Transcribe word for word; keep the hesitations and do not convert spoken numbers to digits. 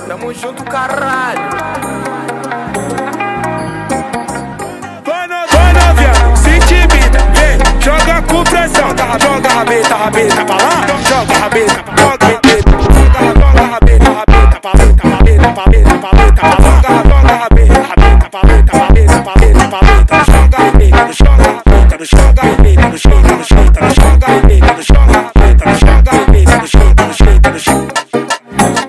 Tamo junto, caralho. Vai novinha, se intimida, vem, joga com pressão. Joga a rabeta, rabeta pra lá, joga a rabeta, joga a rabeta, joga a rabeta, rabeta pra lá, rabeta, rabeta, rabeta pra lá, joga a rabeta, rabeta, rabeta, rabeta, rabeta, rabeta, joga a rabeta, joga a rabeta, joga a rabeta, joga a rabeta, joga a rabeta, joga a rabeta, joga a rabeta, joga a rabeta, joga a rabeta.